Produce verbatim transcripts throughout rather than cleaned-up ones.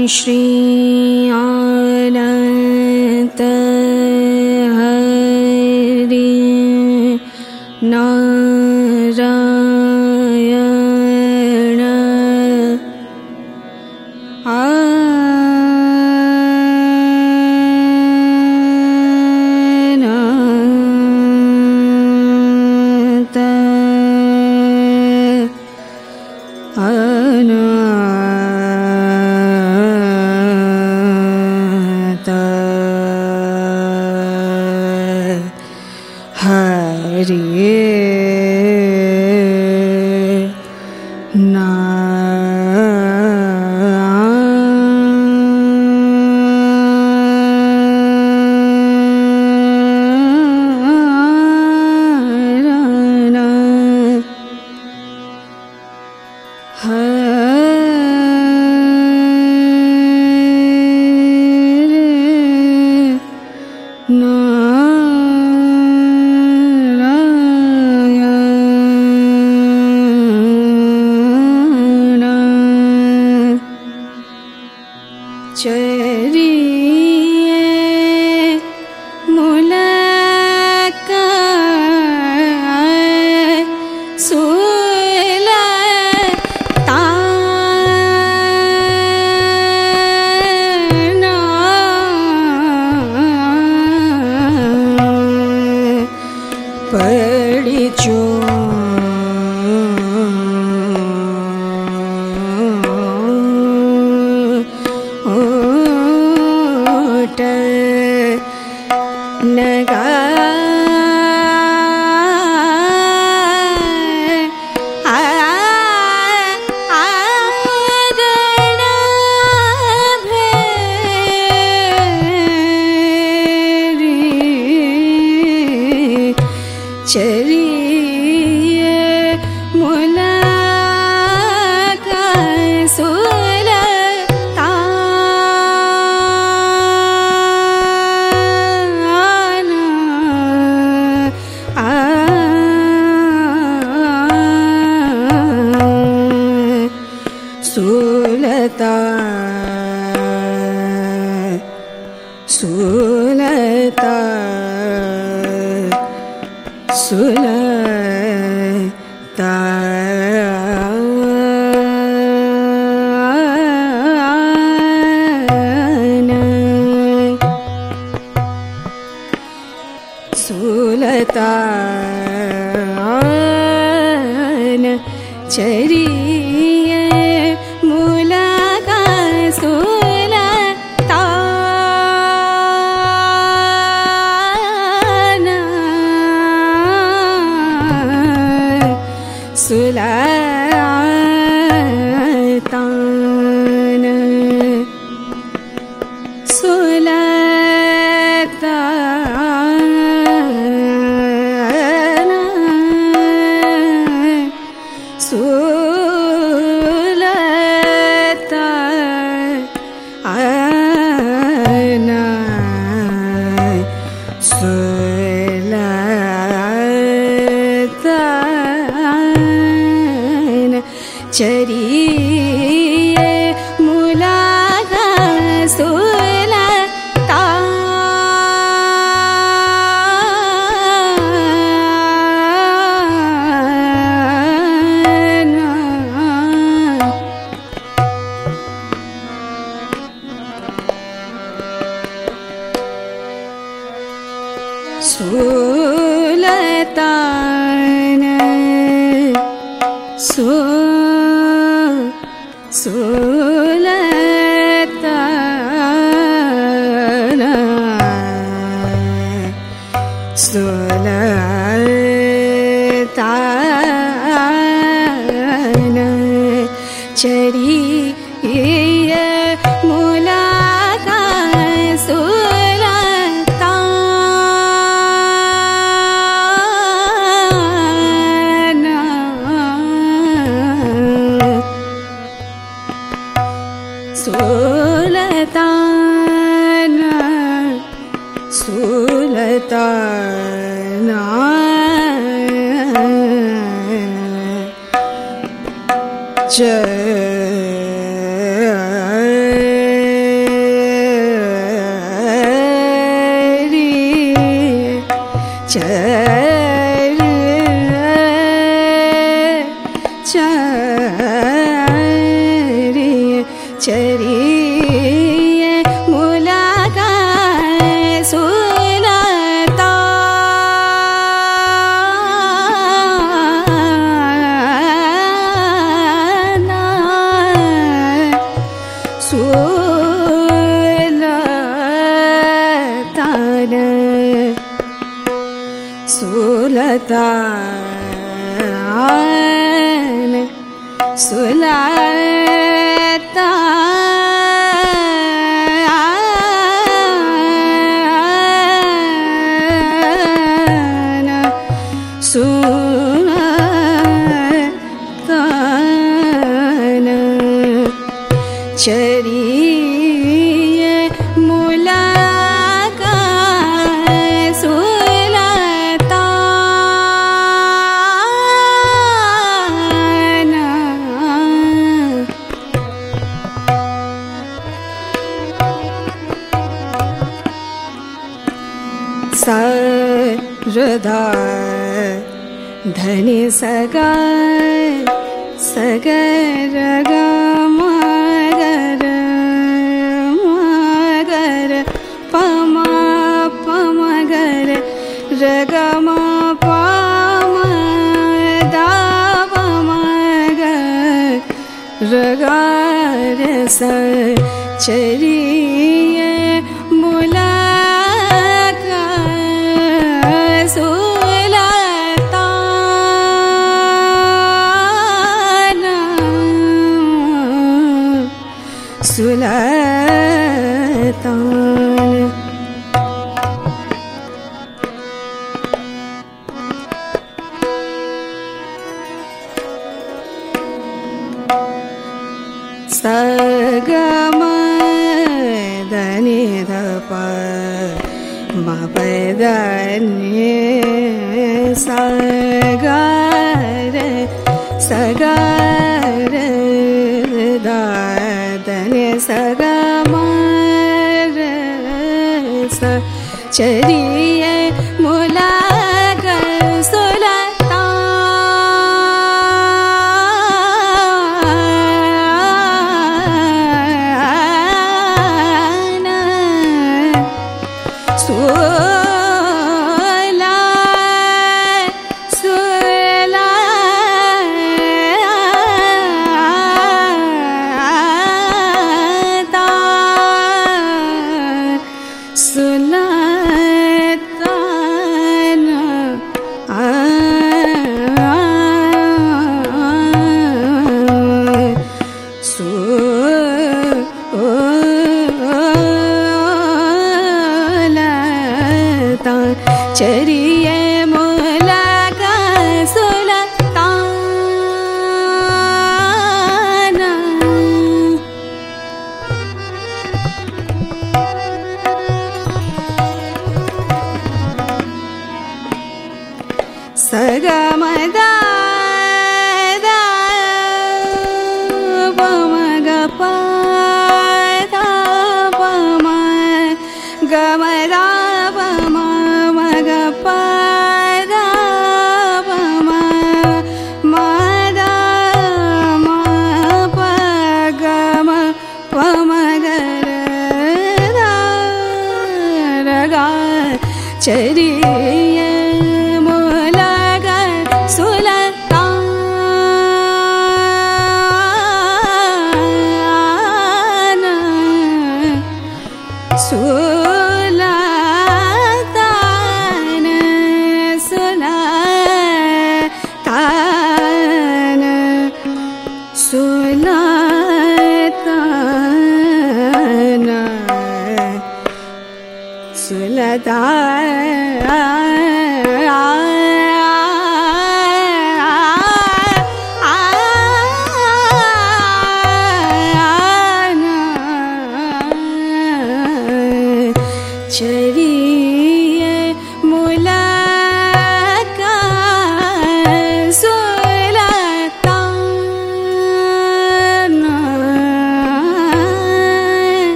श्री अनंत हरि नारायण अनंत अनंत हरि चरिए मुलाका सुलताना पड़ी चो नगा चरिए मुलाका सुलतान सुलतान सुलतान चरिए मुलाका सुलतान सुलतान सुलतान चरिए मुलाका सुलतान सु सुलतान सुलतान चरिए मुलाका सुलतान सुलतान चरिए चरिये मुलाका सुलता सुलतान सुलतान सुलतान सुलतान चरिये मुलाका सुलतान सरदा धनि सगा सगर ग मगर मगर पमा पमगर रग म पम दाव मगर रगार स चरिये मुलाका सुलतान सुलतान सगम धनि धप म पदनि सगर सगर दादनि सगम स चरिये मुलाका सुलतान सुला सुला Sultan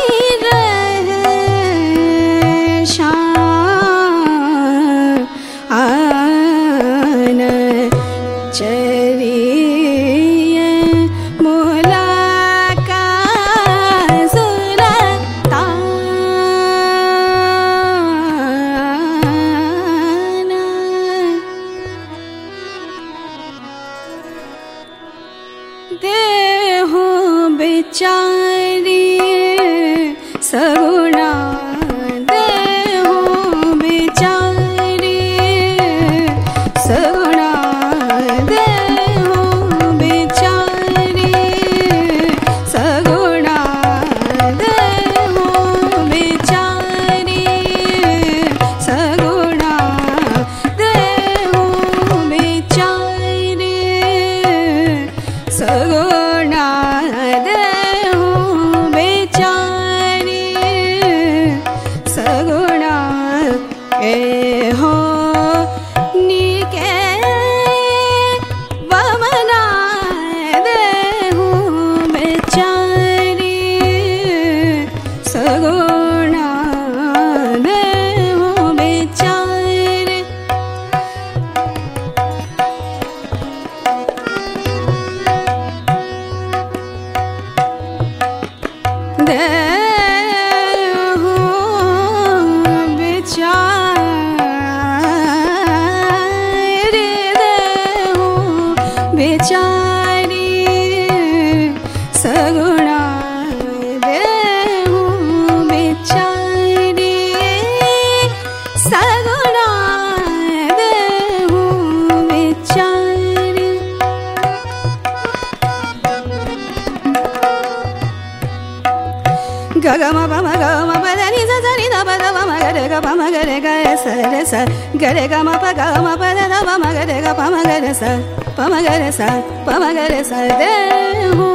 Gare ga ma pa ga ma pa da da ma gare ga pa ma gare sa pa ma gare sa pa ma gare sa de hu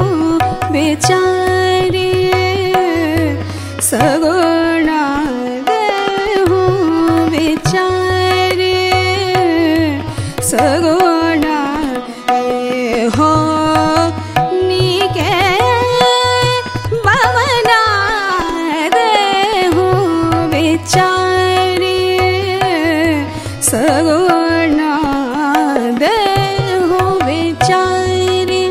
बेचारी सगुणा de hu बेचारी सगुणा हो नीके बावना de hu बेचारी सगुणा दे हो बेचारी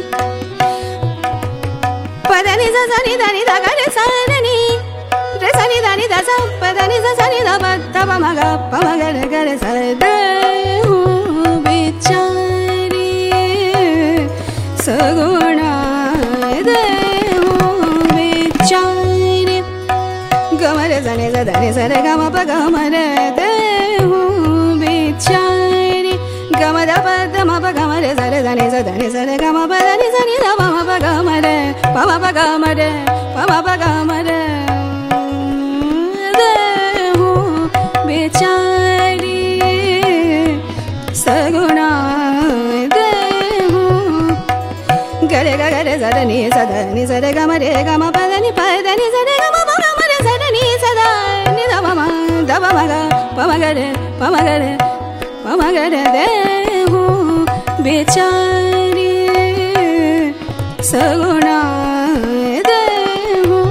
पदनी सा सनी दानी दा गा रे सा नी रे सनी दानी दा सा पदनी सा सनी दा प दा प म गा प म गा रे गा रे सा दे हो बेचारी सगुणा दे हो बेचारी ग म रे सा नी सा दा नी सा रे गा म प गा म रे दे हो बेचारी ग म दा प द म प ग म रे सा रे सा नी सा दा नी सा रे ग म प दा नी सा नी दा प म प ग म रे प म प ग म रे प म प ग म रे दे हो बेचारी सगुणा दे हो ग रे ग ग रे सा दा नी सा दा नी सा रे ग म रे ग म प दा नी प दा नी सा रे ग म प ग म रे सा दा नी सा दा नी दा प म दा प म ग प म ग रे प म ग रे प म ग रे दे हो बेचारी सगुणा दे हो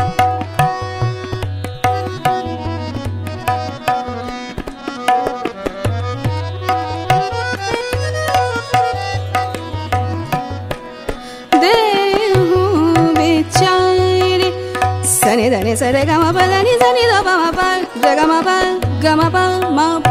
दे हो बेचारी सनी दा नी सा रे ग म प दा नी सा नी दा प म प रे ग म प ग म प म प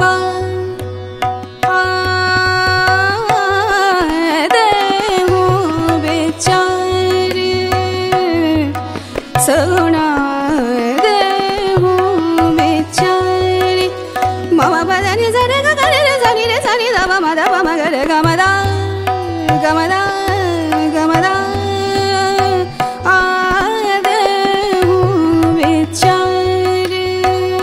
सगुणा दे हो बेचारी मम प दा नी सा रे ग ग रे रे सा नी रे सा नी दा प म दा प म ग रे ग म दा ग म दा ग म दा आ दे हो बेचारी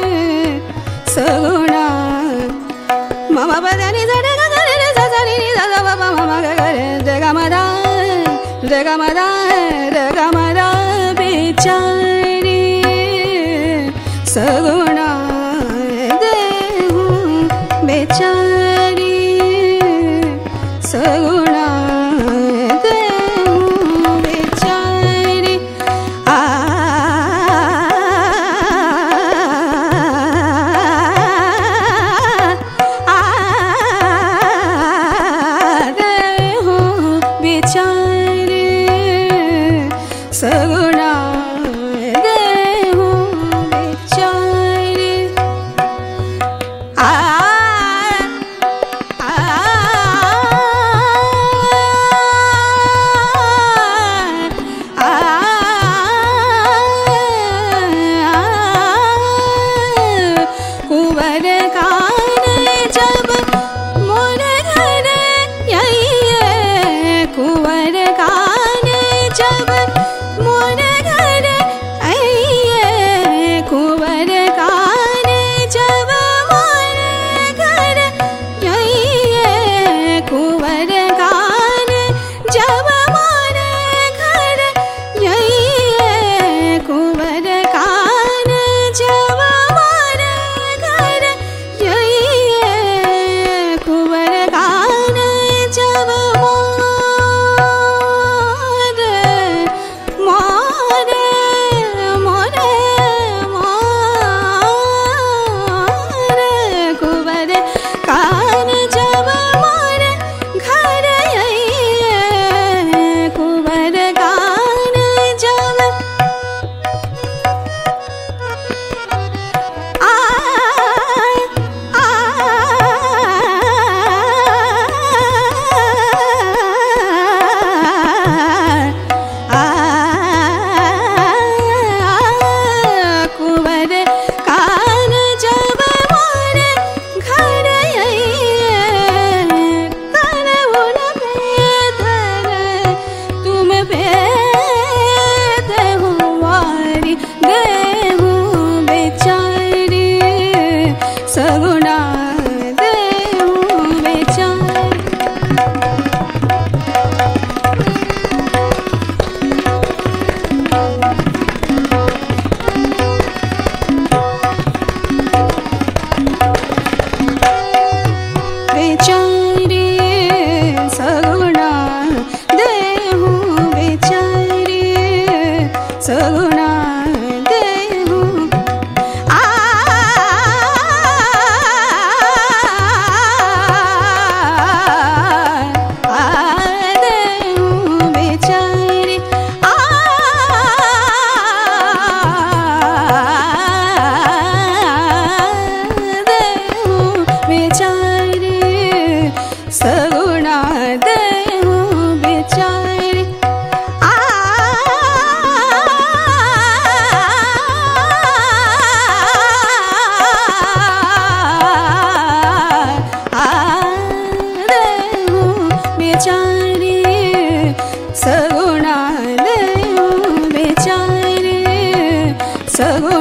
सगुणा मम प दा नी सा रे ग ग रे रे सा सा नी नी दा दा प म म ग ग रे रे ग म दा रे ग म दा रे ग म दा बेचारी सगुणा दे हो बेचारी सगुणा दे हो बेचारी आ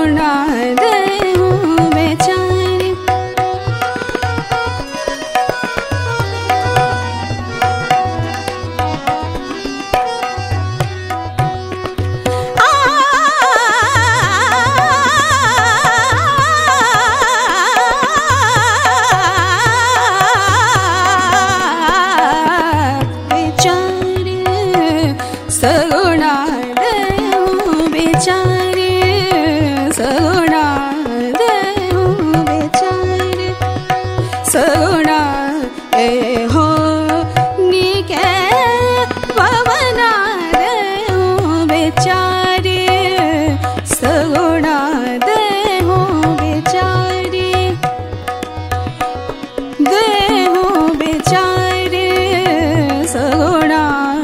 सगुणा देहु बेचारे सगुणा देहु बेचारे सगुणा देहु बेचारे सगुणा ए हो निके पवना देहु बेचारे सगुणा देहु बेचारे देहु बेचारे सगुणा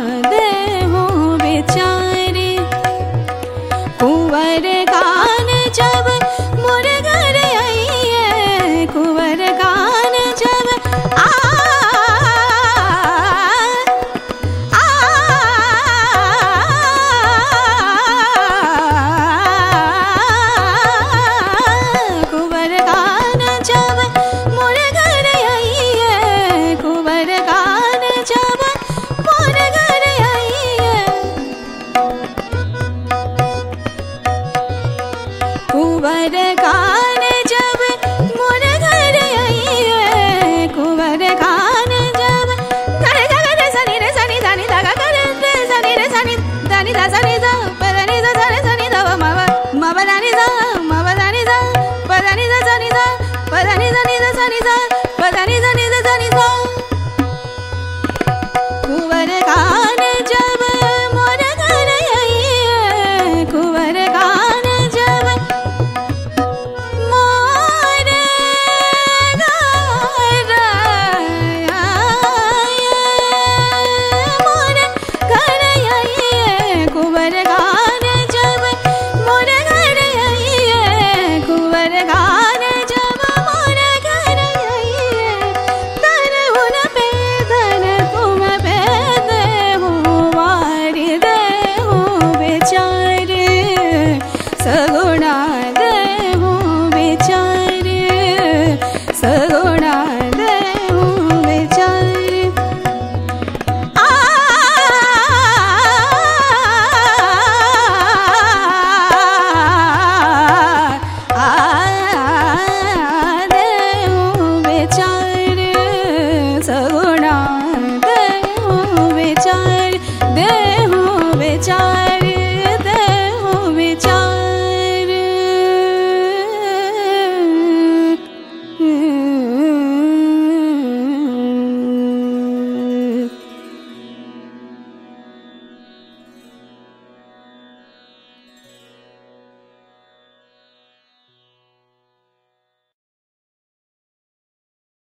कुंवर गान जब मोर घर आइए कुंवर गान जब आ कुंवर गान जब मोर घर आइए कुंवर गान जब मोर घर आइए कुंवर गान जब मोर घर आइए कुंवर गान जब रे गा रे सनी रे सनी धनी धा गा रे रे सनी रे सनी धनी धा सनी धा प धनी धा सनी सनी धा म म म धनी धा म ब धनी धा प धनी धा सनी धा प धनी धनी धा सनी धा प धनी धनी धा सनी धा कुंवर गान जब मोर घर आइए कुंवर गान जब मोर घर आइए मोर घर आइए कुंवर गान जब मोर घर आइए कुंवर गान जब मोर घर आइए धन हुन पे धन तुम पे देहु वारी देहु बेचारे सगुणा देहु बेचारे सगुणा देहु बेचारे आ देहु बेचारे सगुणा देहु बेचारे देहु बेचारे